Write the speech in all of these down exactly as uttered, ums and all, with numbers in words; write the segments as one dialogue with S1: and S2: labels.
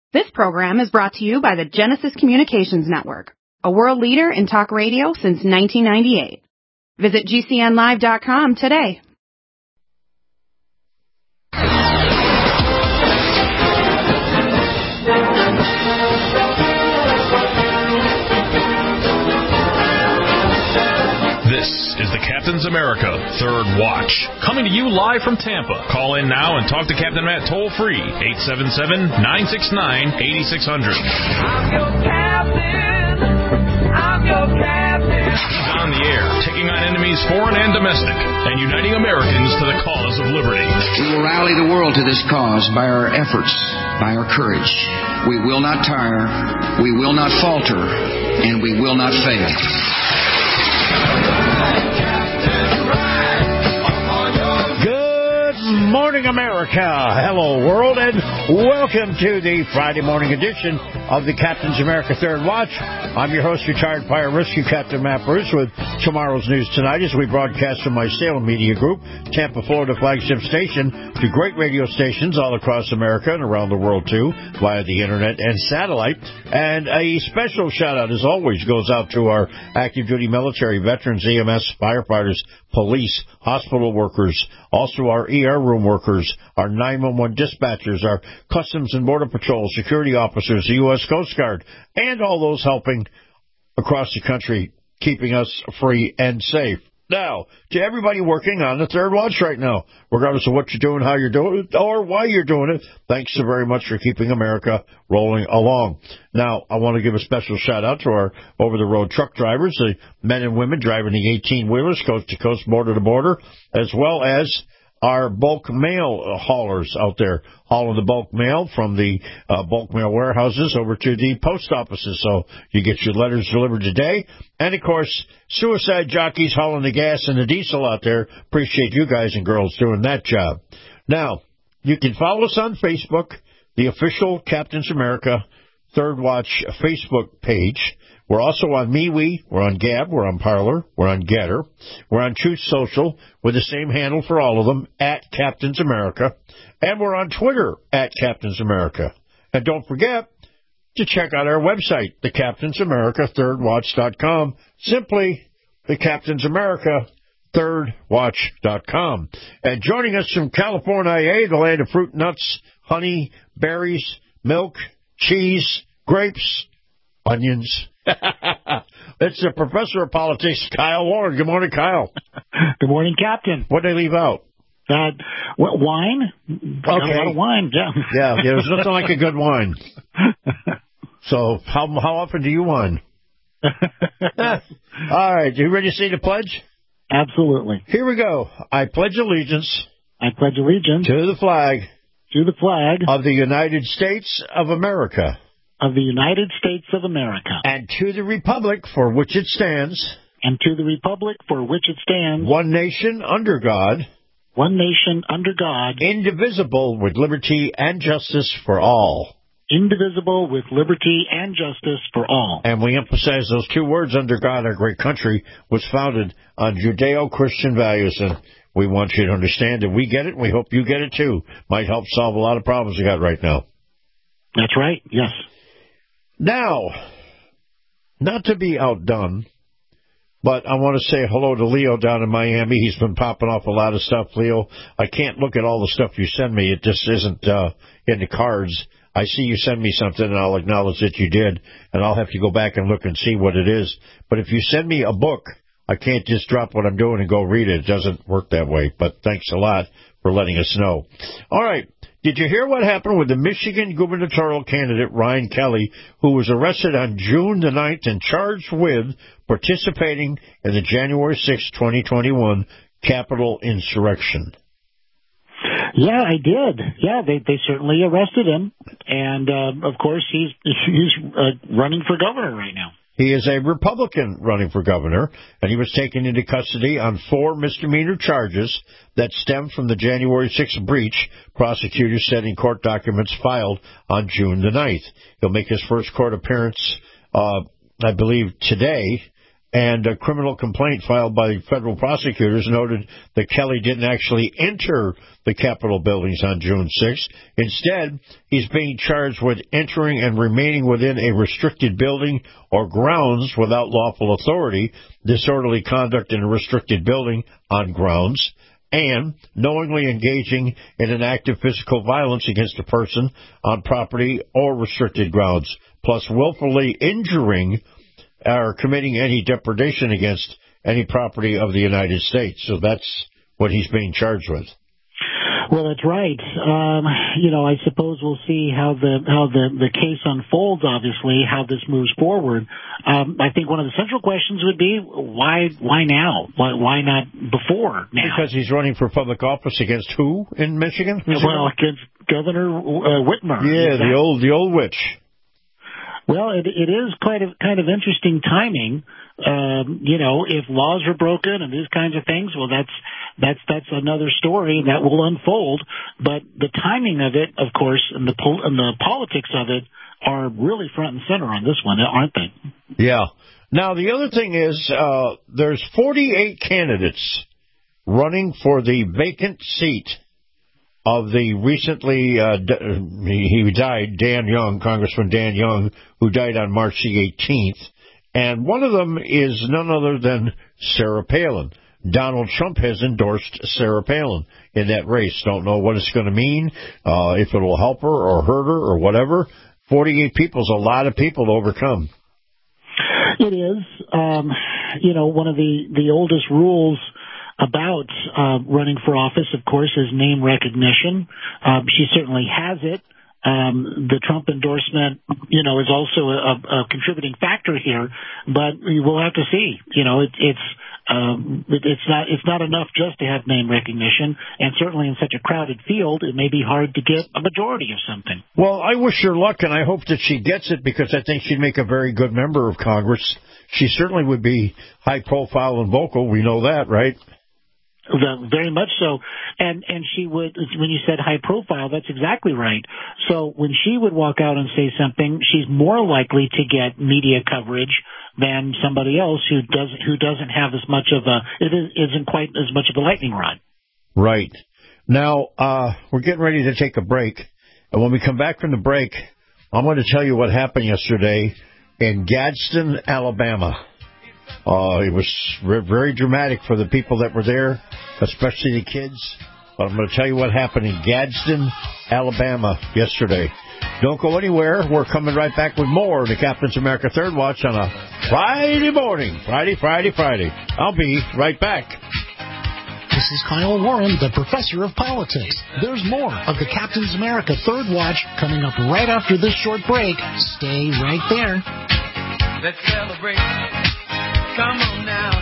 S1: This program is brought to you by the Genesis Communications Network, a world leader in talk radio since nineteen ninety-eight. Visit G C N live dot com today.
S2: This is the Captain's America Third Watch, coming to you live from Tampa. Call in now and talk to Captain Matt toll-free, eight seven seven, nine six nine, eight six zero zero.
S3: I'm your captain. I'm your captain.
S2: He's on the air, taking on enemies foreign and domestic, and uniting Americans to the cause of liberty.
S4: We will rally the world to this cause by our efforts, by our courage. We will not tire, we will not falter, and we will not fail.
S5: Good morning, America. Hello, world, and welcome to the Friday morning edition of the Captain's America Third Watch. I'm your host, retired Fire Rescue Captain Matt Bruce, with tomorrow's news tonight as we broadcast from my Salem Media Group, Tampa, Florida flagship station, to great radio stations all across America and around the world, too, via the internet and satellite. And a special shout-out, as always, goes out to our active duty military, veterans, E M S, firefighters, police, hospital workers, also our E R room workers, our nine one one dispatchers, our Customs and Border Patrol, security officers, the U S Coast Guard, and all those helping across the country, keeping us free and safe. Now, to everybody working on the Third Watch right now, regardless of what you're doing, how you're doing it, or why you're doing it, thanks so very much for keeping America rolling along. Now, I want to give a special shout-out to our over-the-road truck drivers, the men and women driving the eighteen-wheelers coast to coast, border to border, as well as our bulk mail haulers out there hauling the bulk mail from the uh, bulk mail warehouses over to the post offices, so you get your letters delivered today. And, of course, suicide jockeys hauling the gas and the diesel out there. Appreciate you guys and girls doing that job. Now, you can follow us on Facebook, the official Captain's America Third Watch Facebook page. We're also on MeWe, we're on Gab, we're on Parler, we're on Getter, we're on Truth Social with the same handle for all of them, at Captain's America, and we're on Twitter, at Captain's America. And don't forget to check out our website, the Captain's America Third Watch dot com, simply the Captain's America Third Watch dot com. And joining us from California, the land of fruit, nuts, honey, berries, milk, cheese, grapes, onions. It's the professor of politics, Kyle Warren. Good morning, Kyle.
S6: Good morning, Captain.
S5: What did they leave out?
S6: Uh, what, wine. Okay. Got a lot of wine, yeah.
S5: yeah, yeah, there's nothing like a good wine. So how how often do you wine? All right, you ready to say the pledge?
S6: Absolutely.
S5: Here we go. I pledge allegiance.
S6: I pledge allegiance.
S5: To the flag.
S6: To the flag.
S5: Of the United States of America.
S6: Of the United States of America.
S5: And to the republic for which it stands.
S6: And to the republic for which it stands.
S5: One nation under God.
S6: One nation under God.
S5: Indivisible with liberty and justice for all.
S6: Indivisible with liberty and justice for all.
S5: And we emphasize those two words, under God. Our great country was founded on Judeo-Christian values, and we want you to understand that we get it, and we hope you get it too. Might help solve a lot of problems we got right now.
S6: That's right, yes.
S5: Now, not to be outdone, but I want to say hello to Leo down in Miami. He's been popping off a lot of stuff, Leo. I can't look at all the stuff you send me. It just isn't uh, in the cards. I see you send me something, and I'll acknowledge that you did, and I'll have to go back and look and see what it is. But if you send me a book, I can't just drop what I'm doing and go read it. It doesn't work that way, but thanks a lot for letting us know. All right. Did you hear what happened with the Michigan gubernatorial candidate, Ryan Kelly, who was arrested on June the ninth and charged with participating in the January sixth, twenty twenty-one Capitol insurrection?
S6: Yeah, I did. Yeah, they they certainly arrested him. And, uh, of course, he's, he's uh, running for governor right now.
S5: He is a Republican running for governor, and he was taken into custody on four misdemeanor charges that stem from the January sixth breach, prosecutors said in court documents filed on June the ninth. He'll make his first court appearance, uh, I believe, today, And a criminal complaint filed by federal prosecutors noted that Kelly didn't actually enter the Capitol buildings on June sixth. Instead, he's being charged with entering and remaining within a restricted building or grounds without lawful authority, disorderly conduct in a restricted building on grounds, and knowingly engaging in an act of physical violence against a person on property or restricted grounds, plus willfully injuring or committing any depredation against any property of the United States. So that's what he's being charged with.
S6: Well, that's right. Um, you know, I suppose we'll see how the how the, the case unfolds, obviously, how this moves forward. Um, I think one of the central questions would be, why why now? Why, why not before now?
S5: Because he's running for public office against who in Michigan? Michigan?
S6: Well, against Governor uh, Whitmer.
S5: Yeah, exactly. the old the old witch.
S6: Well, it, it is quite a kind of interesting timing. Um, you know, if laws are broken and these kinds of things, well, that's that's that's another story that will unfold. But the timing of it, of course, and the pol- and the politics of it are really front and center on this one, aren't they?
S5: Yeah. Now, the other thing is, uh, there's forty-eight candidates running for the vacant seat of the recently, uh, he, he died, Dan Young, Congressman Dan Young, who died on March the eighteenth. And one of them is none other than Sarah Palin. Donald Trump has endorsed Sarah Palin in that race. Don't know what it's going to mean, uh, if it will help her or hurt her or whatever. forty-eight people is a lot of people to overcome.
S6: It is. Um, you know, one of the, the oldest rules about uh, running for office, of course, is name recognition. Um, she certainly has it. Um, the Trump endorsement, you know, is also a, a contributing factor here, but we'll have to see. You know, it, it's um, it, it's not it's not enough just to have name recognition, and certainly in such a crowded field, it may be hard to get a majority of something.
S5: Well, I wish her luck, and I hope that she gets it, because I think she'd make a very good member of Congress. She certainly would be high profile and vocal. We know that, right?
S6: Very much so. And and she would, when you said high profile, that's exactly right. So when she would walk out and say something, she's more likely to get media coverage than somebody else who doesn't who doesn't have as much of a, it isn't quite as much of a lightning rod.
S5: Right. Now, uh, we're getting ready to take a break. And when we come back from the break, I'm going to tell you what happened yesterday in Gadsden, Alabama. Uh, it was very dramatic for the people that were there, especially the kids. But I'm going to tell you what happened in Gadsden, Alabama yesterday. Don't go anywhere. We're coming right back with more of the Captain's America Third Watch on a Friday morning. Friday, Friday, Friday. I'll be right back.
S7: This is Kyle Warren, the professor of politics. There's more of the Captain's America Third Watch coming up right after this short break. Stay right there.
S3: Let's celebrate. Come on now.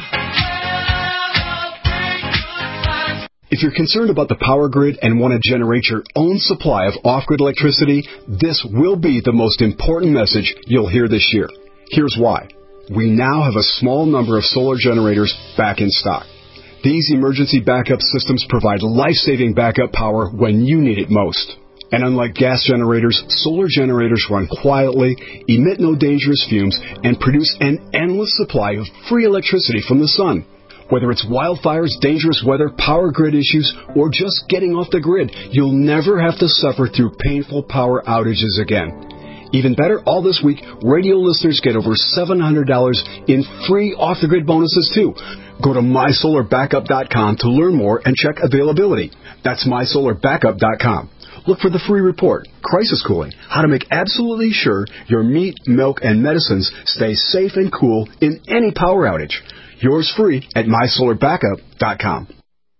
S8: If you're concerned about the power grid and want to generate your own supply of off-grid electricity, this will be the most important message you'll hear this year. Here's why. We now have a small number of solar generators back in stock. These emergency backup systems provide life-saving backup power when you need it most. And unlike gas generators, solar generators run quietly, emit no dangerous fumes, and produce an endless supply of free electricity from the sun. Whether it's wildfires, dangerous weather, power grid issues, or just getting off the grid, you'll never have to suffer through painful power outages again. Even better, all this week, radio listeners get over seven hundred dollars in free off-the-grid bonuses, too. Go to my solar backup dot com to learn more and check availability. That's my solar backup dot com. Look for the free report, Crisis Cooling, how to make absolutely sure your meat, milk, and medicines stay safe and cool in any power outage. Yours free at my solar backup dot com.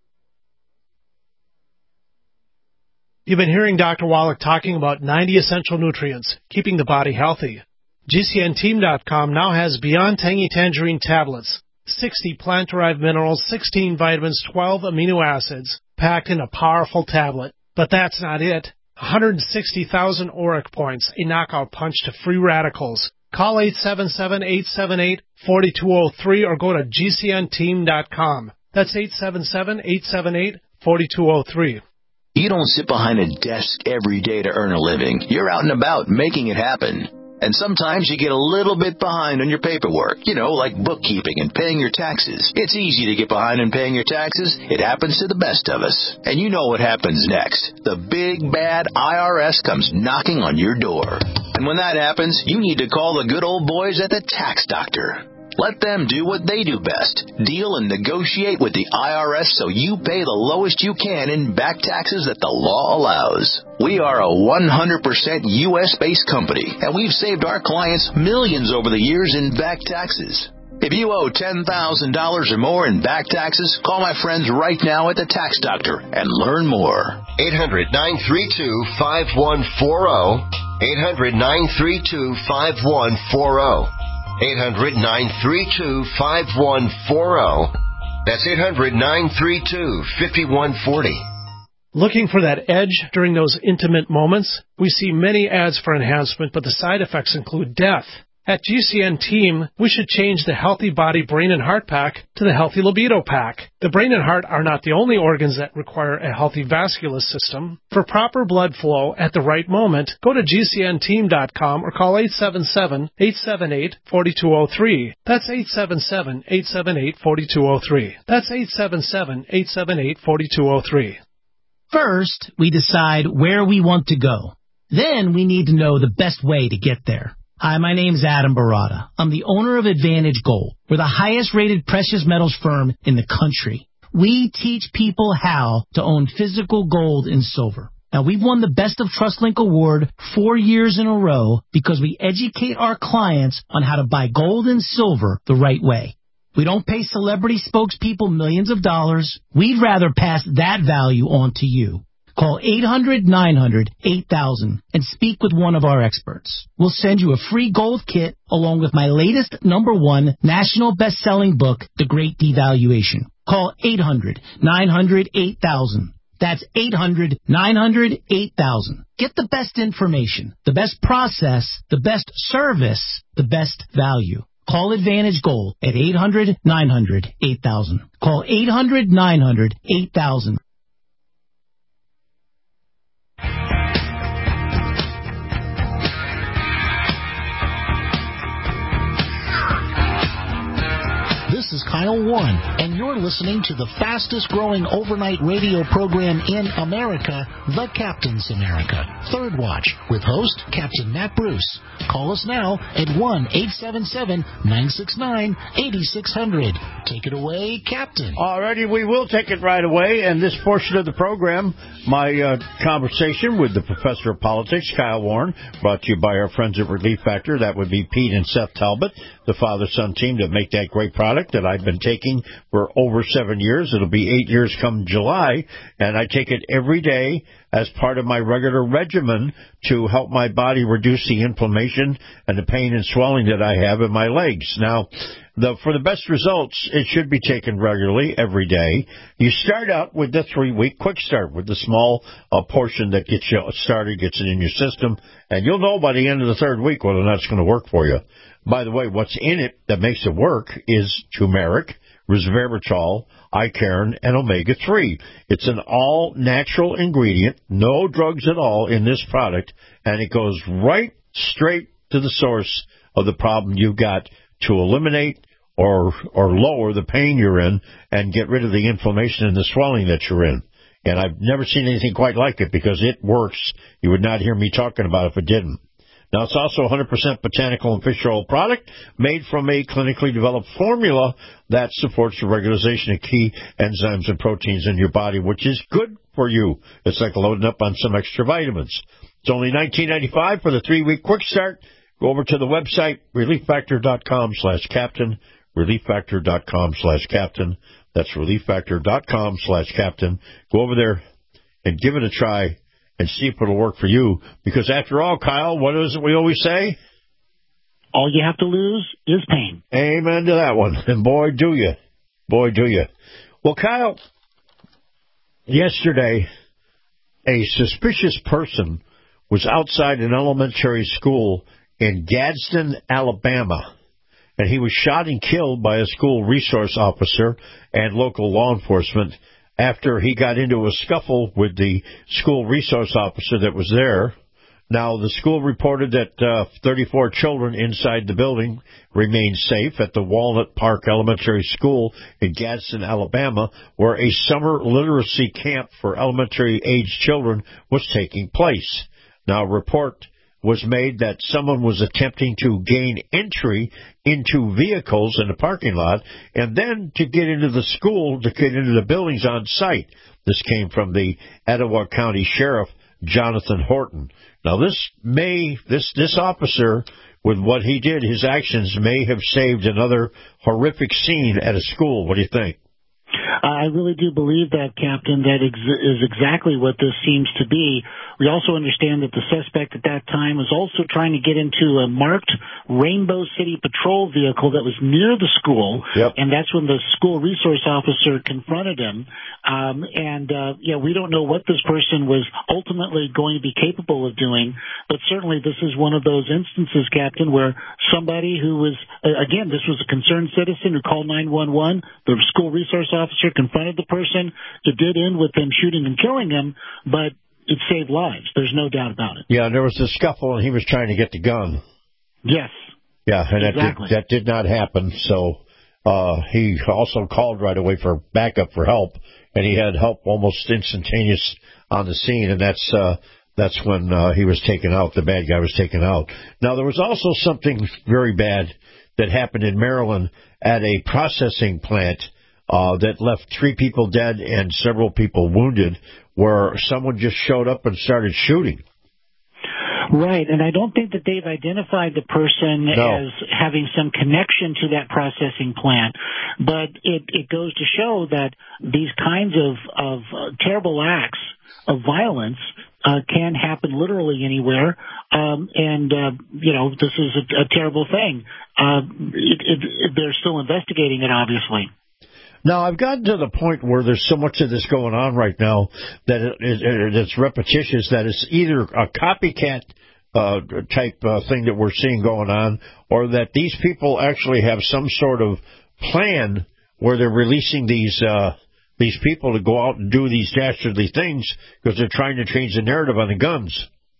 S9: You've been hearing Doctor Wallach talking about ninety essential nutrients, keeping the body healthy. G C N team dot com now has Beyond Tangy Tangerine tablets, sixty plant-derived minerals, sixteen vitamins, twelve amino acids, packed in a powerful tablet. But that's not it. one hundred sixty thousand auric points, a knockout punch to free radicals. Call eight seven seven, eight seven eight, four two zero three or go to G C N team dot com. That's eight seven seven, eight seven eight, four two zero three.
S10: You don't sit behind a desk every day to earn a living. You're out and about making it happen. And sometimes you get a little bit behind on your paperwork, you know, like bookkeeping and paying your taxes. It's easy to get behind in paying your taxes. It happens to the best of us. And you know what happens next. The big, bad I R S comes knocking on your door. And when that happens, you need to call the good old boys at the Tax Doctor. Let them do what they do best. Deal and negotiate with the I R S so you pay the lowest you can in back taxes that the law allows. We are a one hundred percent U S-based company, and we've saved our clients millions over the years in back taxes. If you owe ten thousand dollars or more in back taxes, call my friends right now at the Tax Doctor and learn more.
S11: eight hundred, nine three two, five one four zero. eight hundred, nine three two, five one four zero. eight hundred, nine three two, five one four zero. That's eight hundred, nine three two, five one four zero.
S9: Looking for that edge during those intimate moments? We see many ads for enhancement, but the side effects include death. At G C N Team, we should change the Healthy Body Brain and Heart Pack to the Healthy Libido Pack. The brain and heart are not the only organs that require a healthy vascular system. For proper blood flow at the right moment, go to G C N team dot com or call eight seven seven, eight seven eight, four two zero three. That's eight seven seven, eight seven eight, four two zero three. That's eight seven seven, eight seven eight, four two zero three.
S12: First, we decide where we want to go. Then we need to know the best way to get there. Hi, my name's Adam Barada. I'm the owner of Advantage Gold. We're the highest-rated precious metals firm in the country. We teach people how to own physical gold and silver. Now, we've won the Best of TrustLink Award four years in a row because we educate our clients on how to buy gold and silver the right way. We don't pay celebrity spokespeople millions of dollars. We'd rather pass that value on to you. Call eight hundred, nine hundred, eight thousand and speak with one of our experts. We'll send you a free gold kit along with my latest number one national best-selling book, The Great Devaluation. Call eight hundred, nine hundred, eight thousand. That's eight hundred, nine hundred, eight thousand. Get the best information, the best process, the best service, the best value. Call Advantage Gold at eight hundred, nine hundred, eight thousand. Call eight hundred, nine hundred, eight thousand.
S7: This is Kyle Warren, and you're listening to the fastest-growing overnight radio program in America, The Captain's America, Third Watch, with host Captain Matt Bruce. Call us now at one eight seven seven, nine six nine, eight six zero zero. Take it away, Captain.
S5: Alrighty, we will take it right away. And this portion of the program, my uh, conversation with the Professor of Politics, Kyle Warren, brought to you by our friends at Relief Factor. That would be Pete and Seth Talbot, the father-son team that make that great product that I've been taking for over seven years. It'll be eight years come July, and I take it every day as part of my regular regimen to help my body reduce the inflammation and the pain and swelling that I have in my legs. Now, the, for the best results, it should be taken regularly every day. You start out with the three-week quick start with the small uh, portion that gets you started, gets it in your system, and you'll know by the end of the third week whether or not it's going to work for you. By the way, what's in it that makes it work is turmeric, resveratrol, icaron, and omega three. It's an all-natural ingredient, no drugs at all in this product, and it goes right straight to the source of the problem you've got to eliminate or or lower the pain you're in and get rid of the inflammation and the swelling that you're in. And I've never seen anything quite like it because it works. You would not hear me talking about it if it didn't. Now, it's also a one hundred percent botanical and fish oil product made from a clinically developed formula that supports the regularization of key enzymes and proteins in your body, which is good for you. It's like loading up on some extra vitamins. It's only nineteen ninety-five dollars for the three-week quick start. Go over to the website, relieffactor.com slash captain, relieffactor.com slash captain. That's relieffactor.com slash captain. Go over there and give it a try and see if it'll work for you. Because after all, Kyle, what is it we always say?
S6: All you have to lose is pain.
S5: Amen to that one. And boy, do you. Boy, do you. Well, Kyle, yesterday, a suspicious person was outside an elementary school in Gadsden, Alabama, and he was shot and killed by a school resource officer and local law enforcement after he got into a scuffle with the school resource officer that was there. Now, the school reported that uh, thirty-four children inside the building remained safe at the Walnut Park Elementary School in Gadsden, Alabama, where a summer literacy camp for elementary-age children was taking place. Now, a report was made that someone was attempting to gain entry into vehicles in the parking lot and then to get into the school, to get into the buildings on site. This came from the Etowah County Sheriff, Jonathan Horton. Now, this may, this, this officer, with what he did, his actions may have saved another horrific scene at a school. What do you think?
S6: I really do believe that, Captain. That ex- is exactly what this seems to be. We also understand that the suspect at that time was also trying to get into a marked Rainbow City patrol vehicle that was near the school,
S5: yep.
S6: and that's when the school resource officer confronted him. Um, and, uh, yeah, we don't know what this person was ultimately going to be capable of doing, but certainly this is one of those instances, Captain, where somebody who was, uh, again, this was a concerned citizen who called nine one one, the school resource officer confronted the person. It did end with them shooting and killing him, but it saved lives. There's no doubt about it.
S5: Yeah, and there was a scuffle, and he was trying to get the gun.
S6: Yes.
S5: Yeah, and
S6: exactly.
S5: that, did, that did not happen, so uh, he also called right away for backup for help, and he had help almost instantaneous on the scene, and that's uh, that's when uh, he was taken out, the bad guy was taken out. Now, there was also something very bad that happened in Maryland at a processing plant Uh, that left three people dead and several people wounded, where someone just showed up and started shooting.
S6: Right, and I don't think that they've identified the person
S5: no.
S6: as having some connection to that processing plant, but it, it goes to show that these kinds of, of uh, terrible acts of violence uh, can happen literally anywhere, um, and, uh, you know, this is a, a terrible thing. Uh, it, it, it, they're still investigating it, obviously.
S5: Now, I've gotten to the point where there's so much of this going on right now that it, it, it's repetitious, that it's either a copycat uh, type uh, thing that we're seeing going on, or that these people actually have some sort of plan where they're releasing these uh, these people to go out and do these dastardly things because they're trying to change the narrative on the guns.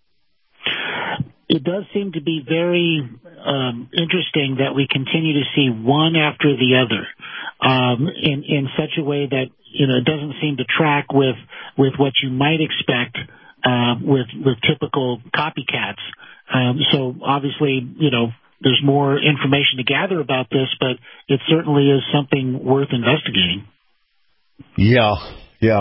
S6: It does seem to be very um, interesting that we continue to see one after the other um, in in such a way that, you know, it doesn't seem to track with with what you might expect uh, with with typical copycats. Um, so obviously, you know, there's more information to gather about this, but it certainly is something worth investigating.
S5: Yeah, yeah,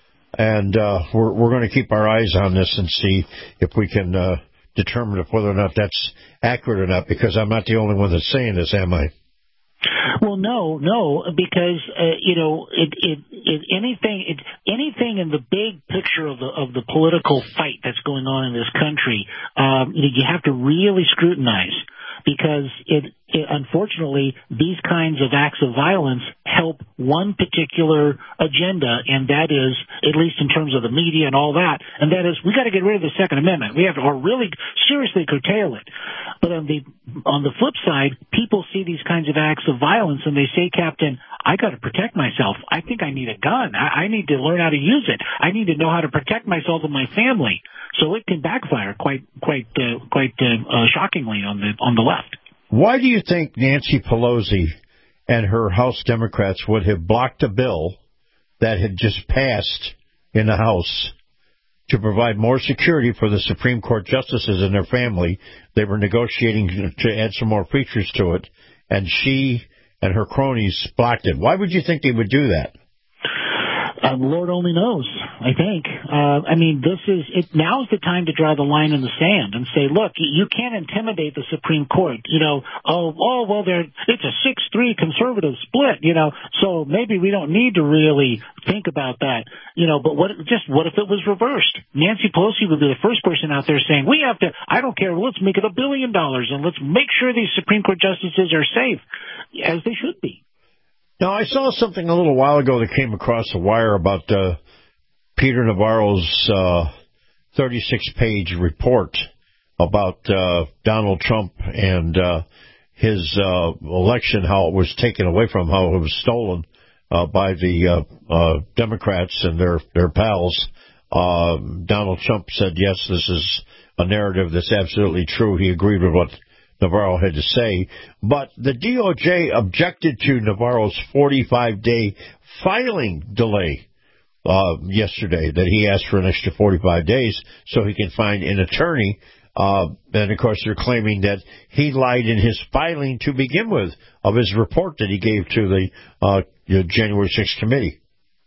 S5: and uh, we're we're going to keep our eyes on this and see if we can Uh, determine if whether or not that's accurate or not, because I'm not the only one that's saying this, am I?
S6: Well, no, no, because uh, you know, it, it, it, anything, it, anything in the big picture of the of the political fight that's going on in this country, um, you, you have to really scrutinize, because it, it, unfortunately, these kinds of acts of violence help one particular agenda, and that is, at least in terms of the media and all that, and that is, we got to get rid of the Second Amendment. We have to, or really seriously curtail it. But on the on the flip side, people see these kinds of acts of violence and they say, Captain, I got to protect myself. I think I need a gun. I, I need to learn how to use it. I need to know how to protect myself and my family. So it can backfire quite quite uh, quite uh, uh, shockingly on the on the left.
S5: Why do you think Nancy Pelosi and her House Democrats would have blocked a bill that had just passed in the House to provide more security for the Supreme Court justices and their family? They were negotiating to add some more features to it, and she and her cronies blocked it. Why would you think they would do that?
S6: Uh, Lord only knows, I think. Uh, I mean, this is, it, now's the time to draw the line in the sand and say, look, you can't intimidate the Supreme Court. You know, oh, oh, well, they're, it's a six three conservative split, you know, so maybe we don't need to really think about that. You know, but what, just what if it was reversed? Nancy Pelosi would be the first person out there saying, we have to, I don't care, let's make it a billion dollars and let's make sure these Supreme Court justices are safe, as they should be.
S5: Now, I saw something a little while ago that came across the wire about uh, Peter Navarro's uh, thirty-six page report about uh, Donald Trump and uh, his uh, election, how it was taken away from him, how it was stolen uh, by the uh, uh, Democrats and their, their pals. Um, Donald Trump said, yes, this is a narrative that's absolutely true. He agreed with what Navarro had to say. But the D O J objected to Navarro's forty-five day filing delay uh, yesterday, that he asked for an extra forty-five days so he can find an attorney. Uh, and, of course, they're claiming that he lied in his filing to begin with of his report that he gave to the uh, January sixth committee.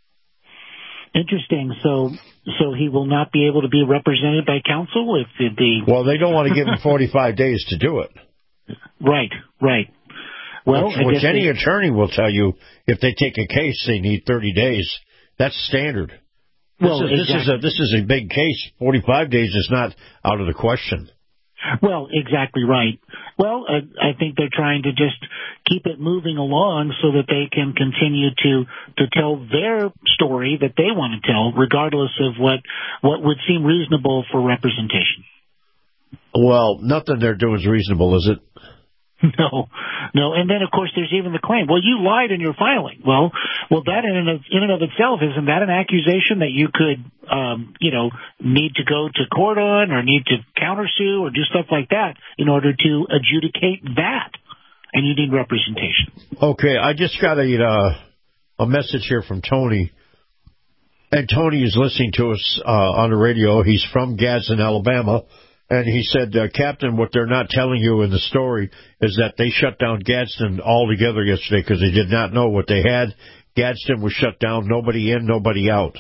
S6: Interesting. So so he will not be able to be represented by counsel if the...
S5: Well, they don't want to give him forty-five days to do it.
S6: Right, right. Well,
S5: Which,
S6: I
S5: which
S6: guess
S5: any
S6: they...
S5: attorney will tell you, if they take a case, they need thirty days. That's standard.
S6: Well,
S5: this, is,
S6: exactly.
S5: this, is a, this is a big case. forty-five days is not out of the question.
S6: Well, exactly right. Well, I, I think they're trying to just keep it moving along so that they can continue to, to tell their story that they want to tell, regardless of what, what would seem reasonable for representation.
S5: Well, nothing they're doing is reasonable, is it?
S6: No, no. And then, of course, there's even the claim, well, you lied in your filing. Well, well, that in and of, in and of itself, isn't that an accusation that you could, um, you know, need to go to court on or need to countersue or do stuff like that in order to adjudicate that? And you need representation.
S5: Okay, I just got a, uh, a message here from Tony. And Tony is listening to us uh, on the radio. He's from Gadsden, Alabama. And he said, uh, Captain, what they're not telling you in the story is that they shut down Gadsden altogether yesterday because they did not know what they had. Gadsden was shut down, nobody in, nobody out.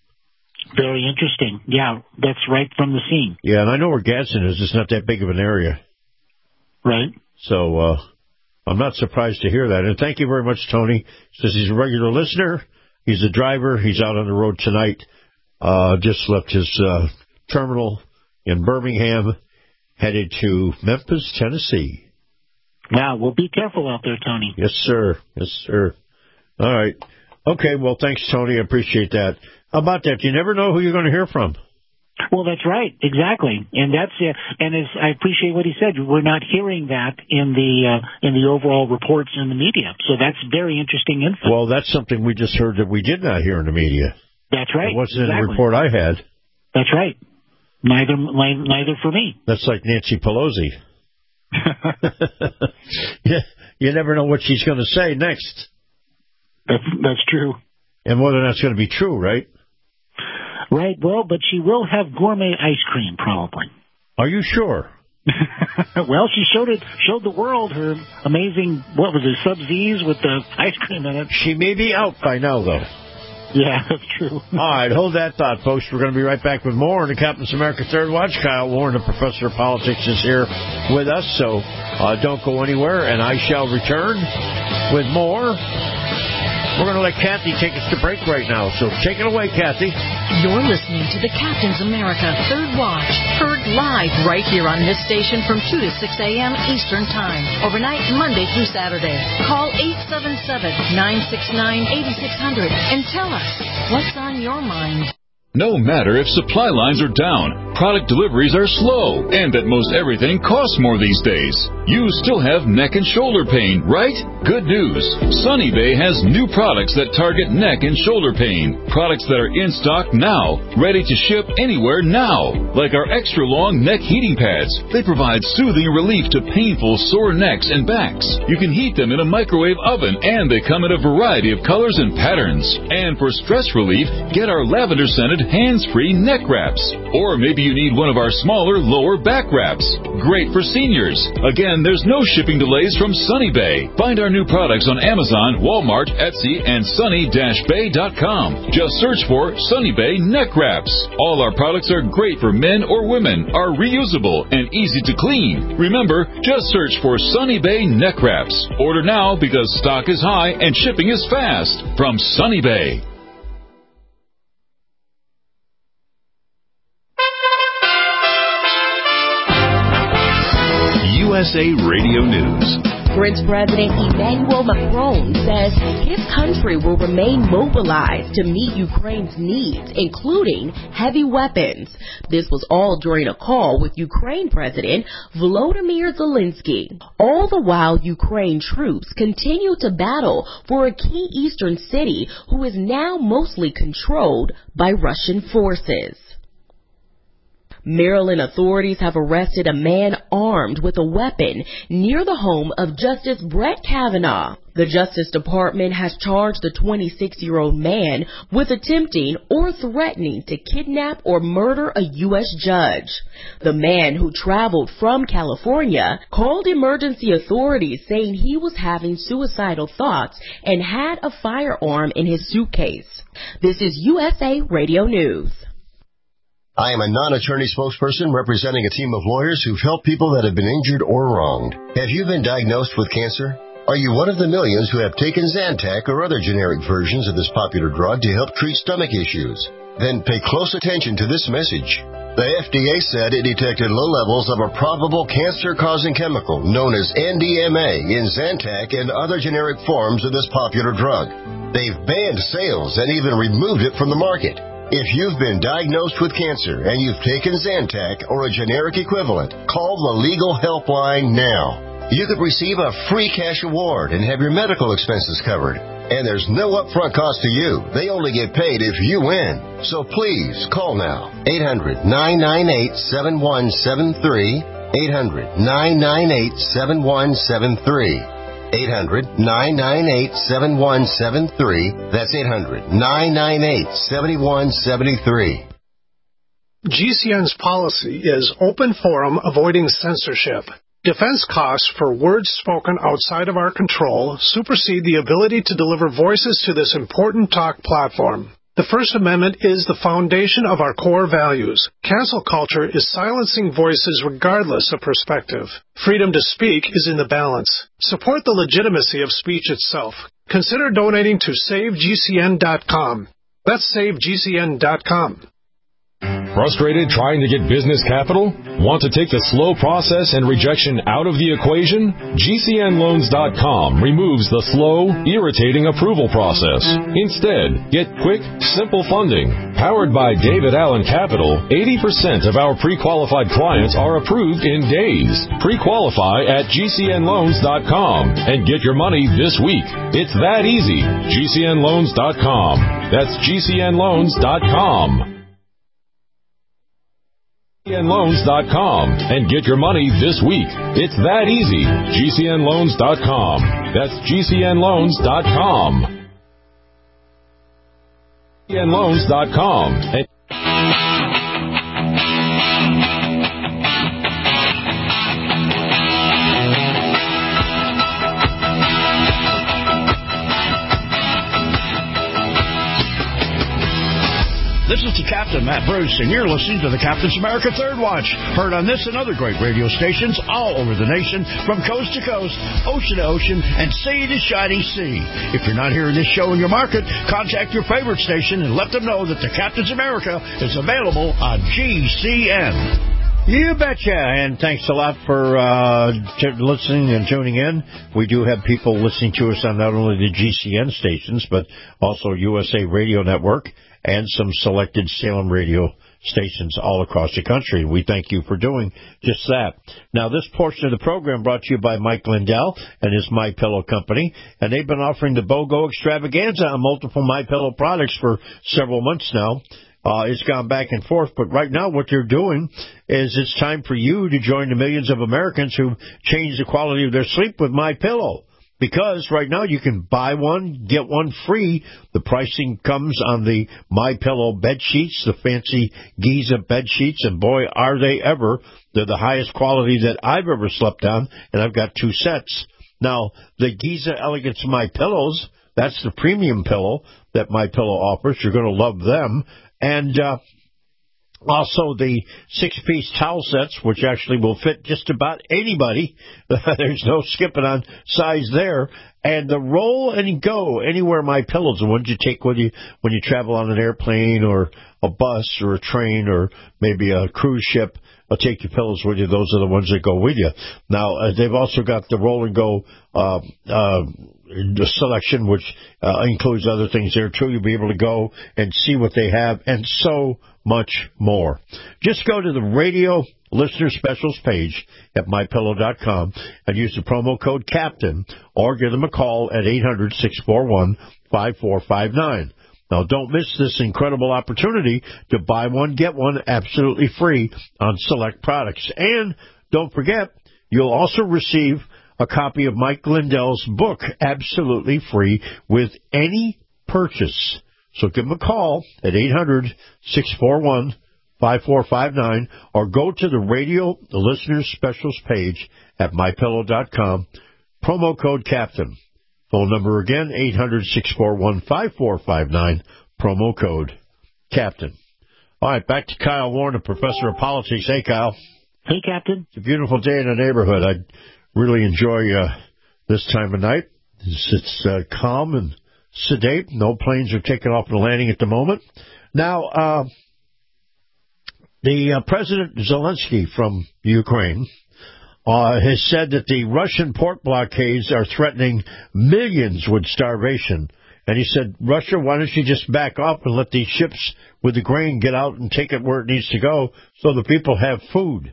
S6: Very interesting. Yeah, that's right from the scene.
S5: Yeah, and I know where Gadsden is. It's not that big of an area.
S6: Right.
S5: So uh, I'm not surprised to hear that. And thank you very much, Tony. He says he's a regular listener. He's a driver. He's out on the road tonight. Uh, just left his uh, terminal in Birmingham, headed to Memphis, Tennessee.
S6: Wow, well, be careful out there, Tony.
S5: Yes, sir. Yes, sir. All right. Okay, well, thanks, Tony. I appreciate that. How about that? You never know who you're going to hear from.
S6: Well, that's right. Exactly. And that's uh, and as I appreciate what he said. We're not hearing that in the uh, in the overall reports in the media. So that's very interesting info.
S5: Well, that's something we just heard that we did not hear in the media.
S6: That's right.
S5: It wasn't
S6: exactly.
S5: in the report I had.
S6: That's right. Neither, neither for me.
S5: That's like Nancy Pelosi. yeah, you never know what she's going to say next.
S6: That's, that's true.
S5: And whether that's going to be true, right?
S6: Right. Well, but she will have gourmet ice cream, probably.
S5: Are you sure?
S6: Well, she showed it, showed the world her amazing, what was it, Sub-Z's with the ice cream in it.
S5: She may be out by now, though.
S6: Yeah, that's true.
S5: All right, hold that thought, folks. We're going to be right back with more on the Captain's America Third Watch. Kyle Warren, the professor of politics, is here with us, so uh, don't go anywhere, and I shall return with more. We're going to let Kathy take us to break right now, so take it away, Kathy.
S13: You're listening to the Captain's America Third Watch, heard live right here on this station from two to six a.m. Eastern Time, overnight Monday through Saturday. Call eight seven seven, nine six nine, eight six zero zero and tell us what's on your mind.
S14: No matter if supply lines are down, product deliveries are slow, and that most everything costs more these days, you still have neck and shoulder pain, right? Good news. Sunny Bay has new products that target neck and shoulder pain. Products that are in stock now, ready to ship anywhere now. Like our extra long neck heating pads. They provide soothing relief to painful sore necks and backs. You can heat them in a microwave oven, and they come in a variety of colors and patterns. And for stress relief, get our lavender scented hands-free neck wraps. Or maybe you need one of our smaller lower back wraps. Great for seniors. Again, there's no shipping delays from Sunny Bay. Find our new products on Amazon, Walmart, Etsy, and sunny dash bay dot com. Just search for Sunny Bay neck wraps. All our products are great for men or women, are reusable, and easy to clean. Remember, just search for Sunny Bay neck wraps. Order now because stock is high and shipping is fast. From Sunny Bay.
S15: U S A Radio News. French President Emmanuel Macron says his country will remain mobilized to meet Ukraine's needs, including heavy weapons. This was all during a call with Ukraine President Volodymyr Zelensky. All the while, Ukraine troops continue to battle for a key eastern city who is now mostly controlled by Russian forces. Maryland authorities have arrested a man armed with a weapon near the home of Justice Brett Kavanaugh. The Justice Department has charged the twenty-six-year-old man with attempting or threatening to kidnap or murder a U S judge. The man, who traveled from California, called emergency authorities saying he was having suicidal thoughts and had a firearm in his suitcase. This is U S A Radio News.
S11: I am a non-attorney spokesperson representing a team of lawyers who've helped people that have been injured or wronged. Have you been diagnosed with cancer? Are you one of the millions who have taken Zantac or other generic versions of this popular drug to help treat stomach issues? Then pay close attention to this message. The F D A said it detected low levels of a probable cancer-causing chemical known as N D M A in Zantac and other generic forms of this popular drug. They've banned sales and even removed it from the market. If you've been diagnosed with cancer and you've taken Zantac or a generic equivalent, call the legal helpline now. You could receive a free cash award and have your medical expenses covered. And there's no upfront cost to you. They only get paid if you win. So please call now. eight hundred, nine nine eight, seven one seven three. eight hundred, nine nine eight, seven one seven three. eight hundred, nine nine eight, seven one seven three. That's eight hundred, nine nine eight, seven one seven three.
S9: G C N's policy is open forum, avoiding censorship. Defense costs for words spoken outside of our control supersede the ability to deliver voices to this important talk platform. The First Amendment is the foundation of our core values. Cancel culture is silencing voices regardless of perspective. Freedom to speak is in the balance. Support the legitimacy of speech itself. Consider donating to save G C N dot com. That's save G C N dot com.
S16: Frustrated trying to get business capital? Want to take the slow process and rejection out of the equation? G C N loans dot com removes the slow, irritating approval process. Instead, get quick, simple funding. Powered by David Allen Capital, eighty percent of our pre-qualified clients are approved in days. Pre-qualify at G C N loans dot com and get your money this week. It's that easy. G C N loans dot com. That's G C N loans dot com. G C N loans dot com and get your money this week. It's that easy. G C N loans dot com. That's G C N loans dot com. G C N loans dot com. And
S5: This is the Captain, Matt Bruce, and you're listening to the Captain's America Third Watch. Heard on this and other great radio stations all over the nation, from coast to coast, ocean to ocean, and sea to shining sea. If you're not hearing this show in your market, contact your favorite station and let them know that the Captain's America is available on G C N. You betcha, and thanks a lot for uh, t- listening and tuning in. We do have people listening to us on not only the G C N stations, but also U S A Radio Network and some selected Salem radio stations all across the country. We thank you for doing just that. Now, this portion of the program brought to you by Mike Lindell and his MyPillow company, and they've been offering the BOGO extravaganza on multiple MyPillow products for several months now. Uh, it's gone back and forth, but right now what they're doing is it's time for you to join the millions of Americans who've changed the quality of their sleep with MyPillow. Because right now you can buy one, get one free. The pricing comes on the MyPillow bed sheets, the fancy Giza bed sheets, and boy, are they ever. They're the highest quality that I've ever slept on, and I've got two sets. Now, the Giza Elegance MyPillows, that's the premium pillow that MyPillow offers. You're going to love them. And uh also, the six-piece towel sets, which actually will fit just about anybody. There's no skipping on size there. And the roll and go anywhere MyPillows, the ones you take with you when you travel on an airplane or a bus or a train or maybe a cruise ship. uh, take your pillows with you. Those are the ones that go with you. Now, uh, they've also got the roll and go uh, uh, selection, which uh, includes other things there, too. You'll be able to go and see what they have and so much more. Just go to the radio listener specials page at my pillow dot com and use the promo code CAPTAIN or give them a call at eight hundred, six four one, five four five nine. Now, don't miss this incredible opportunity to buy one, get one absolutely free on select products. And don't forget, you'll also receive a copy of Mike Lindell's book absolutely free with any purchase. So give them a call at eight hundred, six four one, five four five nine or go to the radio the listeners specials page at my pillow dot com. Promo code CAPTAIN. Phone number again, eight hundred, six four one, five four five nine. Promo code CAPTAIN. All right, back to Kyle Warner, Professor of Politics. Hey, Kyle.
S6: Hey, Captain.
S5: It's a beautiful day in the neighborhood. I really enjoy uh, this time of night. It's, it's uh, calm and sedate. No planes are taking off and landing at the moment. Now, uh, the uh, President Zelensky from Ukraine uh, has said that the Russian port blockades are threatening millions with starvation. And he said, Russia, why don't you just back off and let these ships with the grain get out and take it where it needs to go so the people have food?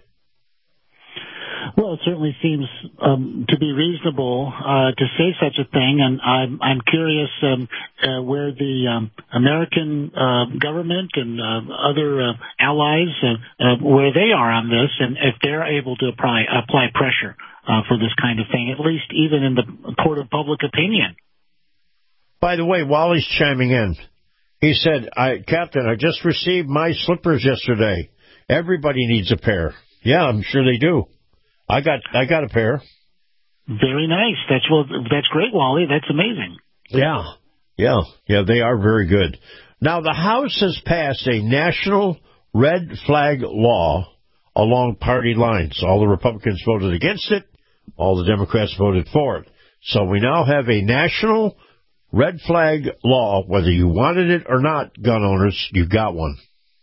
S6: Well, it certainly seems um, to be reasonable uh, to say such a thing, and I'm, I'm curious um, uh, where the um, American uh, government and uh, other uh, allies, uh, uh, where they are on this, and if they're able to apply, apply pressure uh, for this kind of thing, at least even in the court of public opinion.
S5: By the way, while he's chiming in, he said, I, Captain, I just received my slippers yesterday. Everybody needs a pair. Yeah, I'm sure they do. I got I got a pair.
S6: Very nice. That's well. That's great, Wally. That's amazing.
S5: Yeah, yeah, yeah. They are very good. Now, the House has passed a national red flag law along party lines. All the Republicans voted against it. All the Democrats voted for it. So we now have a national red flag law. Whether you wanted it or not, gun owners, you've got one.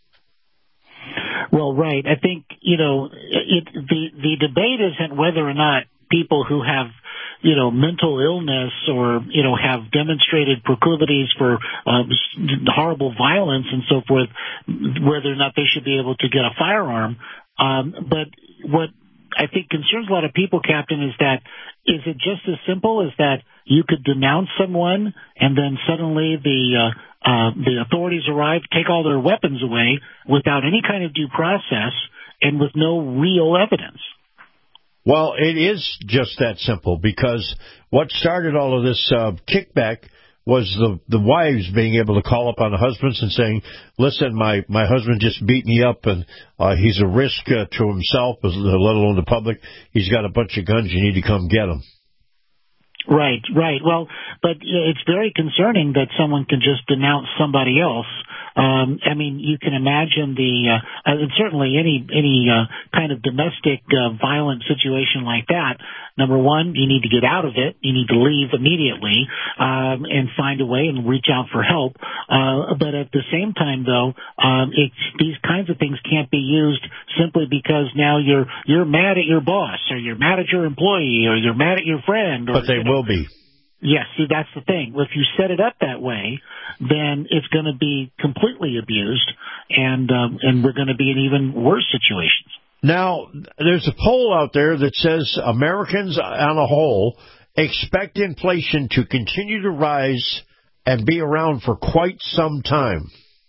S6: Well, right. I think, you know, it, the the debate isn't whether or not people who have, you know, mental illness or, you know, have demonstrated proclivities for um, horrible violence and so forth, whether or not they should be able to get a firearm. Um, but what I think concerns a lot of people, Captain, is that is it just as simple as that you could denounce someone and then suddenly the uh, uh, the authorities arrive, take all their weapons away without any kind of due process and with no real evidence?
S5: Well, it is just that simple, because what started all of this uh, kickback was the the wives being able to call up on the husbands and saying, listen, my, my husband just beat me up, and uh, he's a risk uh, to himself, let alone the public. He's got a bunch of guns. You need to come get him.
S6: Right, right. Well, but it's very concerning that someone can just denounce somebody else. Um, I mean, you can imagine the, uh, and certainly any, any, uh, kind of domestic, uh, violent situation like that. Number one, you need to get out of it. You need to leave immediately, um, and find a way and reach out for help. Uh, but at the same time, though, um, it's, these kinds of things can't be used simply because now you're, you're mad at your boss, or you're mad at your employee, or you're mad at your friend. Or,
S5: but they
S6: you know,
S5: will be.
S6: Yes, see, that's the thing. If you set it up that way, then it's going to be completely abused, and um, and we're going to be in even worse situations.
S5: Now, there's a poll out there that says Americans on a whole expect inflation to continue to rise and be around for quite some time.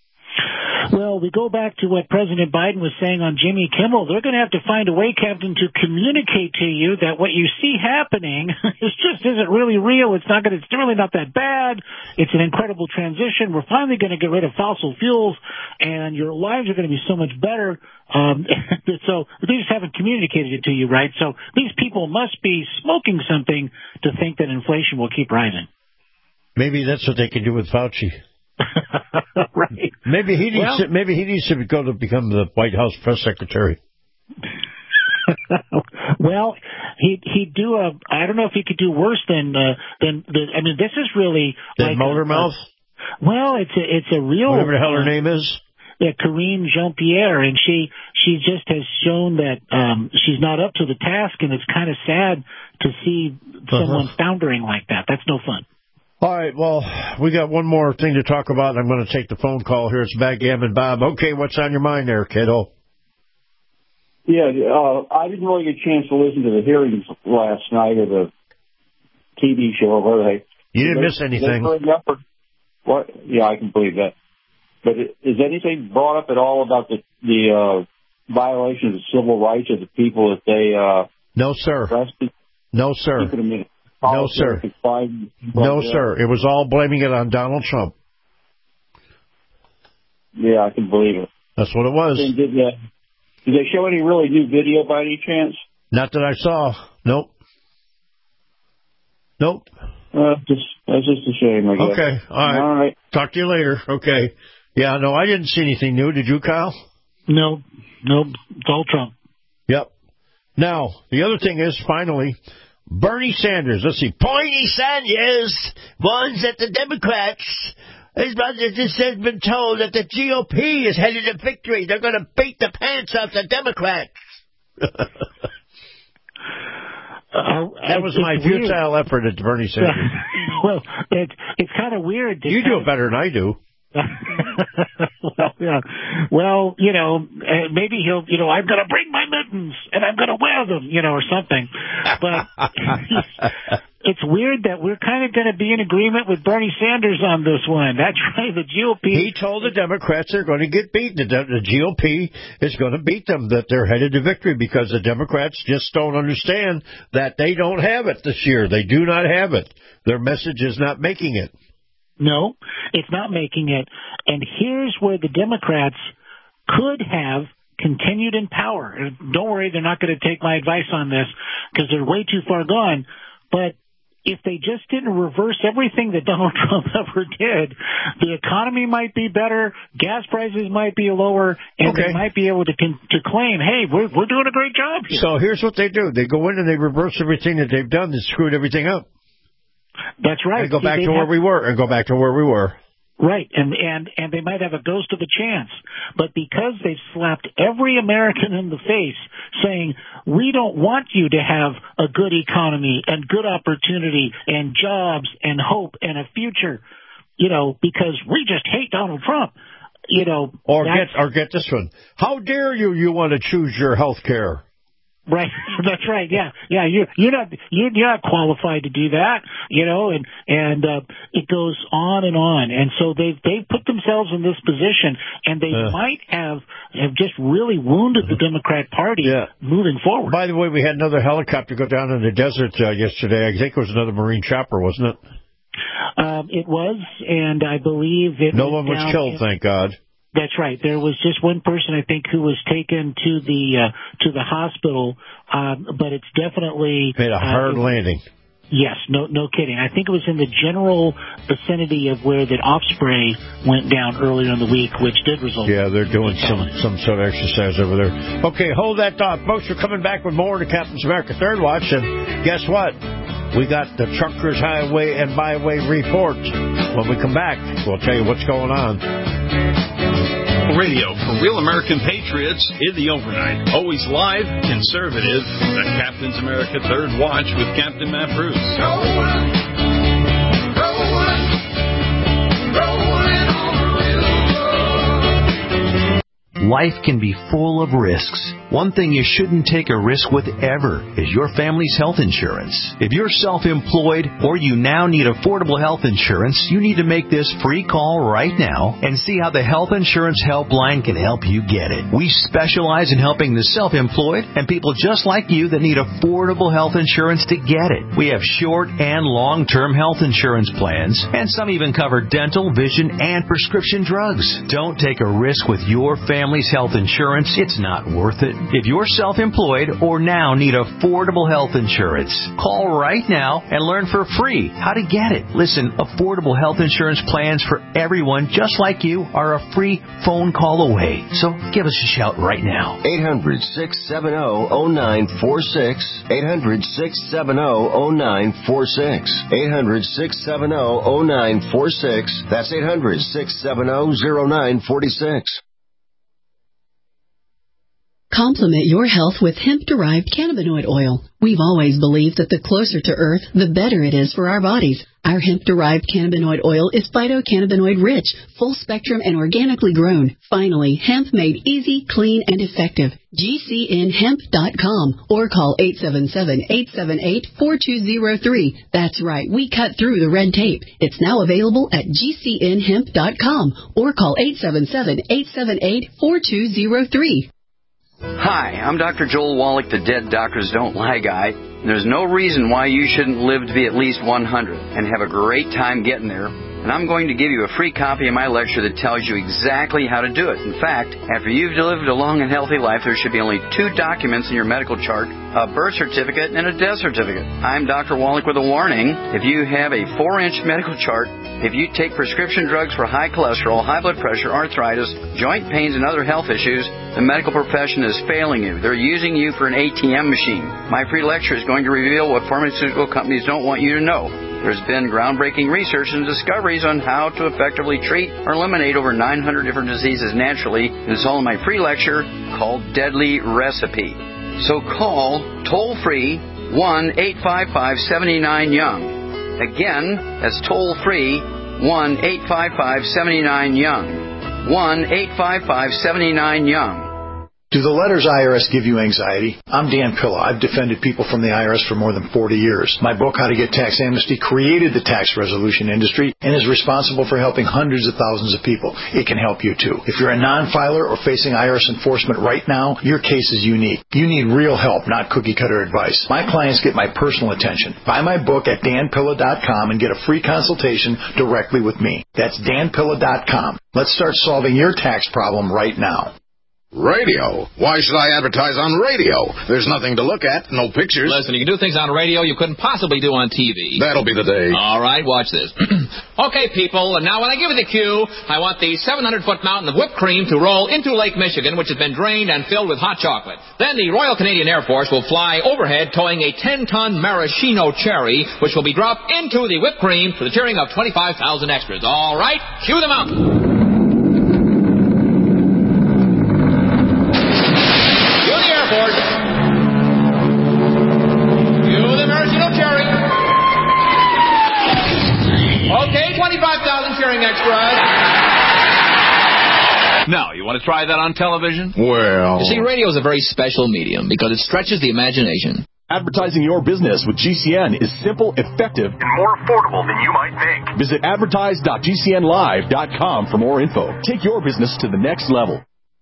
S6: Well, we go back to what President Biden was saying on Jimmy Kimmel. They're going to have to find a way, Captain, to communicate to you that what you see happening is just isn't really real. It's not going to, it's really not that bad. It's an incredible transition. We're finally going to get rid of fossil fuels, and your lives are going to be so much better. Um, so they just haven't communicated it to you, right? So these people must be smoking something to think that inflation will keep rising.
S5: Maybe that's what they can do with Fauci.
S6: Right.
S5: Maybe he needs
S6: well,
S5: to, maybe he needs to go to become the White House press secretary.
S6: Well, he he'd do a. I don't know if he could do worse than uh, than the. I mean, this is really
S5: That
S6: like
S5: motor
S6: a,
S5: mouth.
S6: Well, it's a it's a real
S5: whatever the hell her name is.
S6: yeah, Karine Jean-Pierre, and she she just has shown that um, she's not up to the task, and it's kind of sad to see someone uh-huh. floundering like that. That's no fun.
S5: All right, well, we got one more thing to talk about, and I'm going to take the phone call here. It's Backgammon Bob. Okay, what's on your mind there, kiddo?
S17: Yeah, uh, I didn't really get a chance to listen to the hearings last night of the T V show. Where they
S5: you didn't
S17: they,
S5: miss anything.
S17: Or, what? Yeah, I can believe that. But is anything brought up at all about the the uh, violations of civil rights of the people that they uh,
S5: no, sir.
S17: arrested?
S5: No, sir. No, sir. No, sir. It was all blaming it on Donald Trump.
S17: Yeah, I can believe it.
S5: That's what it was.
S17: Did, did, uh, did they show any really new video by any chance?
S5: Not that I saw. Nope. Nope.
S17: Uh, just, that's just a shame, I guess.
S5: Okay. All right.
S17: All right.
S5: Talk to you later. Okay. Yeah, no, I didn't see anything new. Did you, Kyle?
S6: No. Nope. It's all Trump.
S5: Yep. Now, the other thing is, finally, Bernie Sanders. Let's see. Pointy Sanders warns that the Democrats, his brother just has been told that the G O P is headed to victory. They're going to beat the pants off the Democrats. Uh, that was my futile weird. effort at Bernie Sanders.
S6: Well, it, it's kind of weird.
S5: You do it better than I do.
S6: well, yeah. Well, you know, uh, maybe he'll, you know, I'm going to bring my mittens and I'm going to wear them, you know, or something. But it's weird that we're kind of going to be in agreement with Bernie Sanders on this one. That's right, the G O P.
S5: He told the Democrats they're going to get beaten. The, the G O P is going to beat them, that they're headed to victory because the Democrats just don't understand that they don't have it this year. They do not have it. Their message is not making it.
S6: No, it's not making it. And here's where the Democrats could have continued in power. Don't worry, they're not going to take my advice on this because they're way too far gone. But if they just didn't reverse everything that Donald Trump ever did, the economy might be better, gas prices might be lower, and okay. they might be able to to claim, hey, we're we're doing a great job here.
S5: So here's what they do. They go in and they reverse everything that they've done and screwed everything up.
S6: That's right.
S5: And go back
S6: See,
S5: to where
S6: have,
S5: we were, and go back to where we were.
S6: Right, and, and, and they might have a ghost of a chance. But because they've slapped every American in the face saying, we don't want you to have a good economy and good opportunity and jobs and hope and a future, you know, because we just hate Donald Trump, you know.
S5: Or get, or get this one. How dare you, you want to choose your health care?
S6: Right, that's right. Yeah, yeah. You're you're not you're not qualified to do that, you know. And and uh, it goes on and on. And so they've they've put themselves in this position, and they uh, might have have just really wounded the Democrat Party
S5: yeah.
S6: moving forward.
S5: By the way, we had another helicopter go down in the desert uh, yesterday. I think it was another Marine chopper, wasn't it?
S6: Um, it was, and I believe it.
S5: No one was killed,
S6: in,
S5: thank God.
S6: That's right. There was just one person, I think, who was taken to the uh, to the hospital, um, but it's definitely
S5: made a hard uh, landing.
S6: Yes, no, no kidding. I think it was in the general vicinity of where that Osprey went down earlier in the week, which did result.
S5: Yeah, they're doing some some sort of exercise over there. Okay, hold that thought, folks. We're coming back with more to Captain's America Third Watch, and guess what? We got the Truckers Highway and Byway report. When we come back, we'll tell you what's going on.
S2: Radio for real American patriots in the overnight. Always live, conservative. The Captain's America Third Watch with Captain Matt Bruce.
S3: Rolling, rolling, rolling on the river.
S18: Life can be full of risks. One thing you shouldn't take a risk with ever is your family's health insurance. If you're self-employed or you now need affordable health insurance, you need to make this free call right now and see how the Health Insurance Helpline can help you get it. We specialize in helping the self-employed and people just like you that need affordable health insurance to get it. We have short and long-term health insurance plans, and some even cover dental, vision, and prescription drugs. Don't take a risk with your family's health insurance. It's not worth it. If you're self-employed or now need affordable health insurance, call right now and learn for free how to get it. Listen, affordable health insurance plans for everyone just like you are a free phone call away. So give us a shout right now.
S11: eight hundred, six seven zero, zero nine four six. eight hundred, six seven zero, zero nine four six. eight hundred, six seven zero, zero nine four six. That's eight hundred, six seven zero, zero nine four six.
S19: Complement your health with hemp-derived cannabinoid oil. We've always believed that the closer to Earth, the better it is for our bodies. Our hemp-derived cannabinoid oil is phytocannabinoid-rich, full-spectrum, and organically grown. Finally, hemp made easy, clean, and effective. G C N hemp dot com or call eight seven seven, eight seven eight, four two zero three. That's right, we cut through the red tape. It's now available at G C N hemp dot com or call eight seven seven, eight seven eight, four two zero three.
S4: Hi, I'm Doctor Joel Wallach, the Dead Doctors Don't Lie guy. There's no reason why you shouldn't live to be at least one hundred and have a great time getting there. And I'm going to give you a free copy of my lecture that tells you exactly how to do it. In fact, after you've lived a long and healthy life, there should be only two documents in your medical chart, a birth certificate and a death certificate. I'm Doctor Wallach with a warning. If you have a four-inch medical chart, if you take prescription drugs for high cholesterol, high blood pressure, arthritis, joint pains, and other health issues, the medical profession is failing you. They're using you for an A T M machine. My free lecture is going to reveal what pharmaceutical companies don't want you to know. There's been groundbreaking research and discoveries on how to effectively treat or eliminate over nine hundred different diseases naturally. It's all in my free lecture called Deadly Recipe. So call toll-free one eight five five, seven nine, young. Again, that's toll-free one eight five five, seven nine, young. one eight five five, seven nine, young.
S20: Do the letters I R S give you anxiety? I'm Dan Pilla. I've defended people from the I R S for more than forty years. My book, How to Get Tax Amnesty, created the tax resolution industry and is responsible for helping hundreds of thousands of people. It can help you too. If you're a non-filer or facing I R S enforcement right now, your case is unique. You need real help, not cookie-cutter advice. My clients get my personal attention. Buy my book at dan pilla dot com and get a free consultation directly with me. That's dan pilla dot com. Let's start solving your tax problem right now.
S21: Radio? Why should I advertise on radio? There's nothing to look at, no pictures.
S22: Listen, you can do things on radio you couldn't possibly do on T V.
S21: That'll be the day.
S22: All right, watch this. Okay, people, and now when I give you the cue, I want the seven hundred foot mountain of whipped cream to roll into Lake Michigan, which has been drained and filled with hot chocolate. Then the Royal Canadian Air Force will fly overhead towing a ten ton maraschino cherry, which will be dropped into the whipped cream for the cheering of twenty-five thousand extras. All right, cue them out. twenty-five thousand cheering extras.
S23: Now, you want to try that on television?
S21: Well...
S22: You see, radio is a very special medium because it stretches the imagination.
S24: Advertising your business with G C N is simple, effective, and more affordable than you might think. Visit advertise dot g c n live dot com for more info. Take your business to the next level.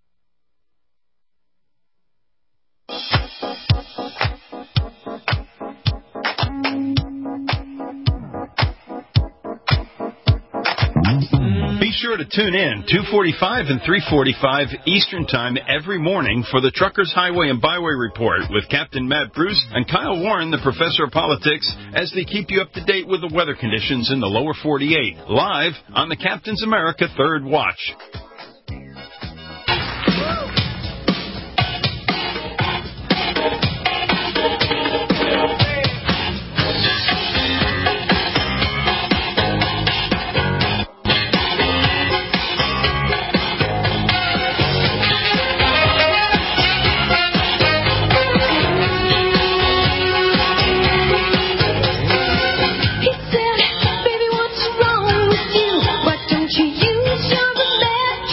S25: Be sure to tune in two forty-five and three forty-five Eastern Time every morning for the Truckers Highway and Byway Report with Captain Matt Bruce and Kyle Warren, the Professor of Politics, as they keep you up to date with the weather conditions in the lower forty-eight, live on the Captain's America Third Watch.
S3: Baby, what's wrong with you? Why don't you use your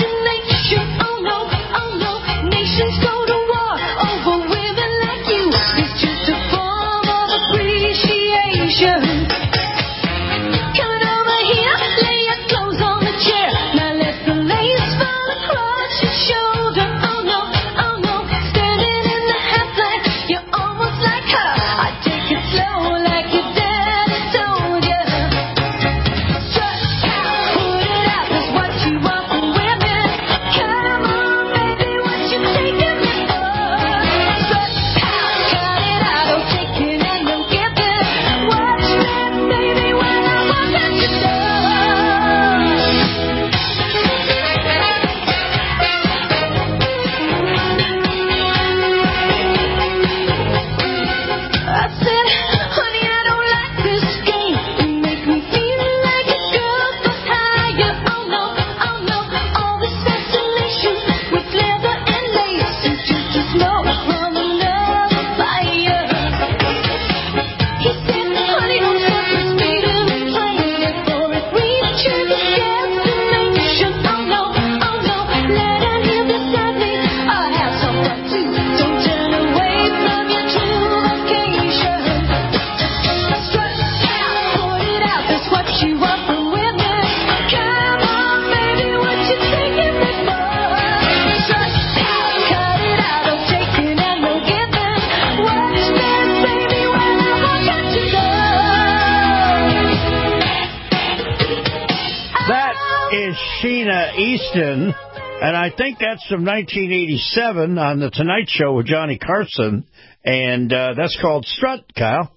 S5: Christina Easton, and I think that's from nineteen eighty-seven on The Tonight Show with Johnny Carson, and uh, that's called Strut, Kyle.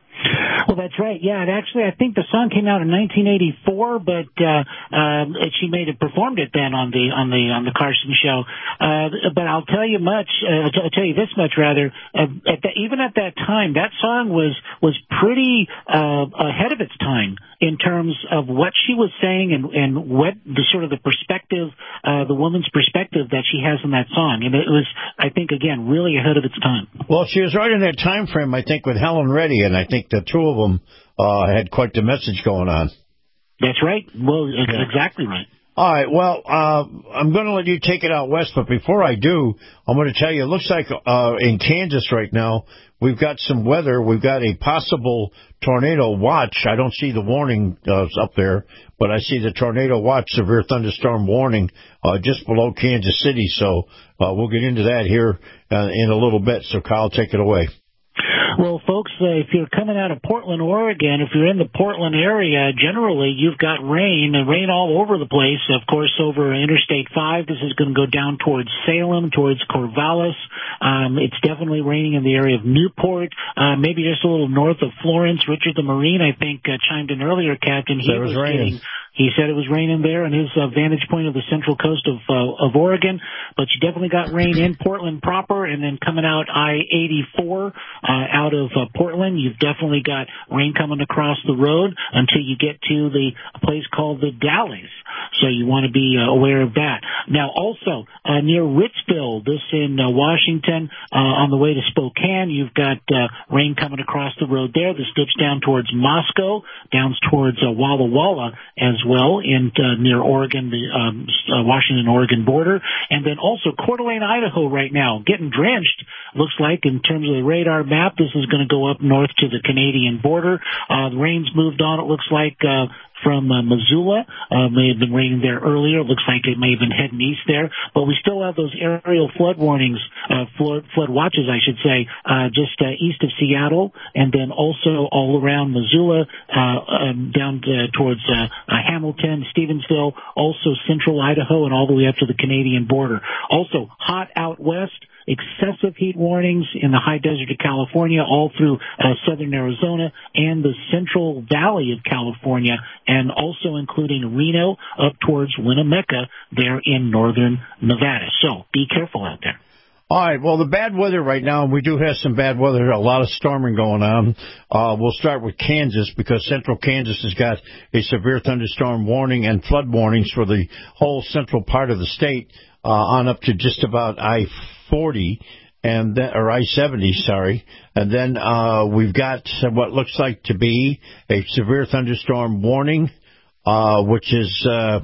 S6: Well, that's right. Yeah, and actually, I think the song came out in nineteen eighty-four, but uh, um, she may have performed it then on the on the on the Carson show. Uh, but I'll tell you much. Uh, I'll tell you this much rather. Uh, at the, even at that time, that song was was pretty uh, ahead of its time in terms of what she was saying and and what the sort of the perspective, uh, the woman's perspective that she has in that song. And it was, I think, again, really ahead of its time.
S5: Well, she was right in that time frame, I think, with Helen Reddy, and I think the two of them uh, had quite the message going on.
S6: That's right. Well, that's yeah. exactly right.
S5: All right, well, uh, I'm going to let you take it out west, but before I do, I'm going to tell you, it looks like uh, in Kansas right now, we've got some weather. We've got a possible tornado watch. I don't see the warning uh, up there, but I see the tornado watch, severe thunderstorm warning, uh, just below Kansas City. So uh, we'll get into that here uh, in a little bit. So, Kyle, take it away.
S6: Well, folks, uh, if you're coming out of Portland, Oregon, if you're in the Portland area, generally you've got rain, and rain all over the place. Of course, over Interstate five, this is going to go down towards Salem, towards Corvallis. Um, it's definitely raining in the area of Newport, uh, maybe just a little north of Florence. Richard the Marine, I think, uh, chimed in earlier, Captain. He
S5: so it was, was raining.
S6: Getting, he said it was raining there on his uh, vantage point of the central coast of uh, of Oregon, but you definitely got rain in Portland proper, and then coming out I eighty-four uh, out of uh, Portland, you've definitely got rain coming across the road until you get to the place called the Dalles. So you want to be uh, aware of that. Now, also uh, near Ritzville, this in uh, Washington, uh, on the way to Spokane, you've got uh, rain coming across the road there. This dips down towards Moscow, down towards uh, Walla Walla as well, in uh, near Oregon, the um, uh, Washington-Oregon border, and then also Coeur d'Alene, Idaho, right now, getting drenched. Looks like in terms of the radar map, this is going to go up north to the Canadian border. Uh, the rain's moved on. It looks like. Uh, From uh, Missoula, uh, may have been raining there earlier. It looks like it may have been heading east there, but we still have those aerial flood warnings, uh, flood, flood watches, I should say, uh, just uh, east of Seattle, and then also all around Missoula, uh, um, down to, towards uh, uh, Hamilton, Stevensville, also central Idaho, and all the way up to the Canadian border. Also, hot out west. Excessive heat warnings in the high desert of California, all through uh, southern Arizona and the central valley of California, and also including Reno up towards Winnemucca there in northern Nevada. So be careful out there.
S5: All right, well, the bad weather right now, and we do have some bad weather, a lot of storming going on. Uh, we'll start with Kansas because central Kansas has got a severe thunderstorm warning and flood warnings for the whole central part of the state uh, on up to just about I forty and then, or I seventy, sorry. And then uh, we've got what looks like to be a severe thunderstorm warning, uh, which is uh,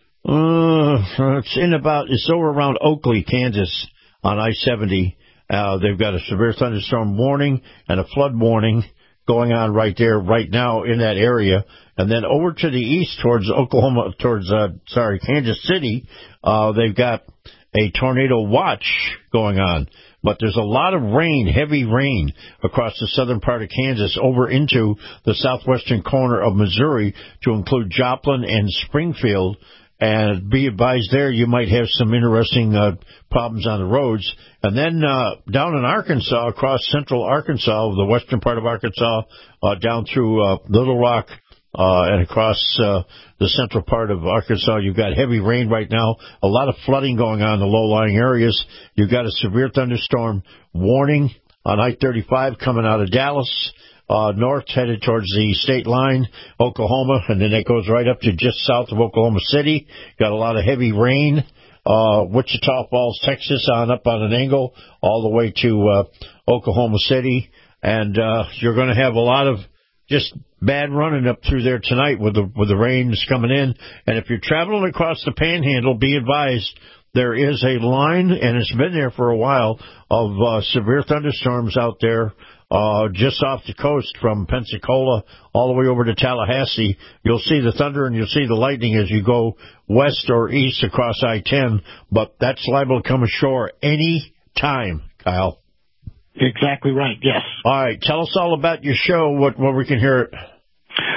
S5: uh, it's in about it's over around Oakley, Kansas. On I seventy, uh, they've got a severe thunderstorm warning and a flood warning going on right there, right now in that area. And then over to the east towards Oklahoma, towards, uh, sorry, Kansas City, uh, they've got a tornado watch going on. But there's a lot of rain, heavy rain, across the southern part of Kansas over into the southwestern corner of Missouri to include Joplin and Springfield. And be advised there, you might have some interesting uh, problems on the roads. And then uh, down in Arkansas, across central Arkansas, the western part of Arkansas, uh, down through uh, Little Rock, uh, and across uh, the central part of Arkansas, you've got heavy rain right now, a lot of flooding going on in the low-lying areas. You've got a severe thunderstorm warning on I thirty-five coming out of Dallas. Uh, north, headed towards the state line, Oklahoma, and then it goes right up to just south of Oklahoma City. Got a lot of heavy rain. Uh, Wichita Falls, Texas, on up on an angle, all the way to uh, Oklahoma City. And uh, you're going to have a lot of just bad running up through there tonight with the with the rains coming in. And if you're traveling across the Panhandle, be advised there is a line, and it's been there for a while, of uh, severe thunderstorms out there. Uh, just off the coast from Pensacola all the way over to Tallahassee. You'll see the thunder and you'll see the lightning as you go west or east across I ten, but that's liable to come ashore any time, Kyle.
S6: Exactly right, yes.
S5: All right, tell us all about your show, what, what we can hear it.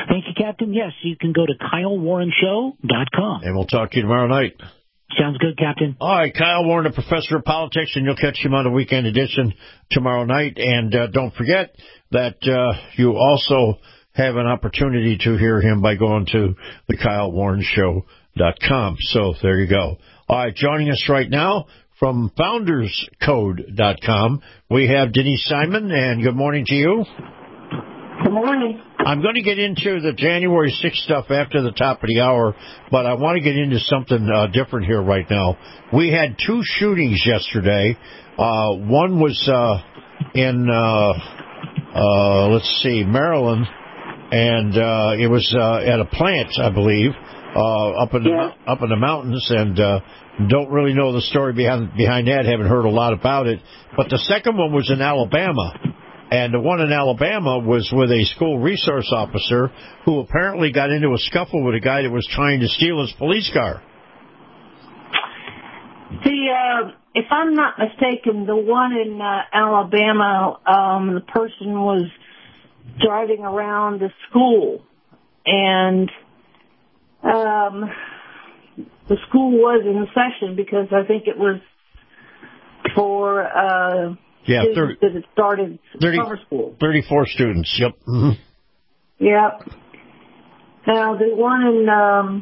S6: Thank you, Captain. Yes, you can go to Kyle Warren Show dot com.
S5: And we'll talk to you tomorrow night.
S6: Sounds good, Captain.
S5: All right, Kyle Warren, a professor of politics, and you'll catch him on the weekend edition tomorrow night. And uh, don't forget that uh, you also have an opportunity to hear him by going to the Kyle Warren Show dot com. So there you go. All right, joining us right now from Founders Code dot com, we have Denise Simon, and good morning to you.
S1: Good morning.
S5: I'm going to get into the January sixth stuff after the top of the hour, but I want to get into something uh, different here right now. We had two shootings yesterday. Uh, one was uh, in, uh, uh, let's see, Maryland, and uh, it was uh, at a plant, I believe, uh, up in the,
S1: yeah.
S5: up in the mountains, and uh, don't really know the story behind behind that. Haven't heard a lot about it. But the second one was in Alabama. And the one in Alabama was with a school resource officer who apparently got into a scuffle with a guy that was trying to steal his police car.
S1: The, uh, if I'm not mistaken, the one in uh, Alabama, um, the person was driving around the school, and um, the school was in session because I think it was for... Uh,
S5: Yeah, thirty,
S1: that it started
S5: thirty,
S1: summer school.
S5: thirty-four students, yep. Mm-hmm.
S1: Yep. Now, the one in um,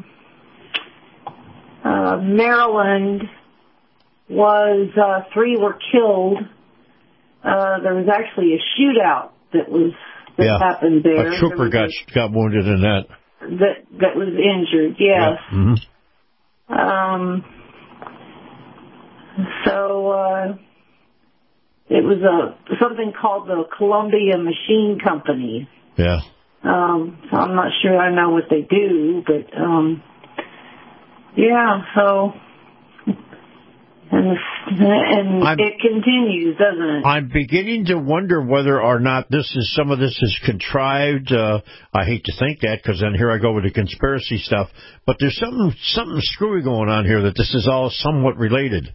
S1: uh, Maryland was, uh, three were killed. Uh, there was actually a shootout that was that
S5: yeah.
S1: happened there.
S5: A trooper got
S1: a,
S5: got wounded in that.
S1: That, that was injured, yes.
S5: Yeah. Mm-hmm.
S1: Um, so... Uh, It was a something called the Columbia Machine Company.
S5: Yeah. Um,
S1: so I'm not sure I know what they do, but um, yeah. So and and
S5: I'm,
S1: it continues, doesn't it?
S5: I'm beginning to wonder whether or not this is some of this is contrived. Uh, I hate to think that because then here I go with the conspiracy stuff. But there's something something screwy going on here that this is all somewhat related.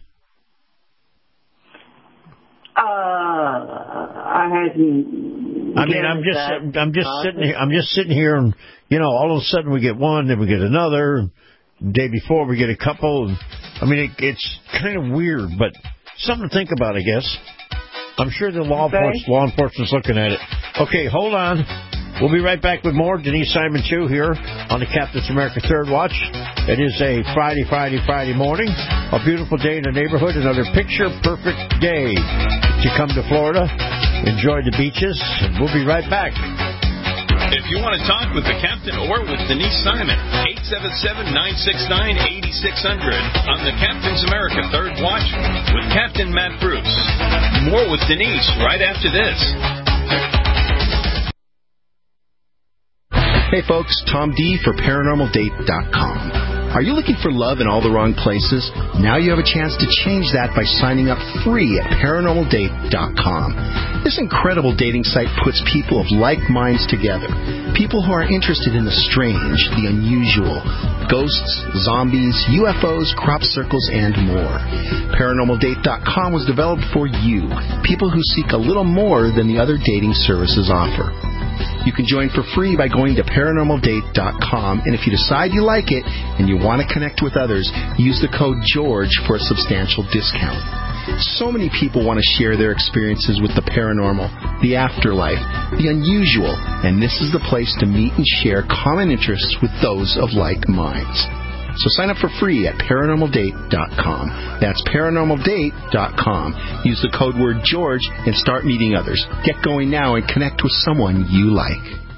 S1: Uh, I hadn't.
S5: I mean, I'm just,
S1: that.
S5: I'm just
S1: uh,
S5: sitting here. I'm just sitting here, and you know, all of a sudden we get one, then we get another. And the day before we get a couple, and I mean, it, it's kind of weird, but something to think about, I guess. I'm sure the law
S1: okay.
S5: enforcement, law enforcement's looking at it. Okay, hold on. We'll be right back with more. Denise Simon, too, here on the Captain's America Third Watch. It is a Friday, Friday, Friday morning. A beautiful day in the neighborhood. Another picture-perfect day to come to Florida. Enjoy the beaches. And we'll be right back.
S25: If you want to talk with the captain or with Denise Simon, eight seven seven, nine six nine, eight six zero zero on the Captain's America Third Watch with Captain Matt Bruce. More with Denise right after this.
S7: Hey folks, Tom D for Paranormal Date dot com. Are you looking for love in all the wrong places? Now you have a chance to change that by signing up free at Paranormal Date dot com. This incredible dating site puts people of like minds together. People who are interested in the strange, the unusual, ghosts, zombies, U F Os, crop circles, and more. Paranormal Date dot com was developed for you, people who seek a little more than the other dating services offer. You can join for free by going to Paranormal Date dot com, and if you decide you like it and you want to connect with others, use the code GEORGE for a substantial discount. So many people want to share their experiences with the paranormal, the afterlife, the unusual, and this is the place to meet and share common interests with those of like minds. So sign up for free at Paranormal Date dot com. That's Paranormal Date dot com. Use the code word GEORGE and start meeting others. Get going now and connect with someone you like.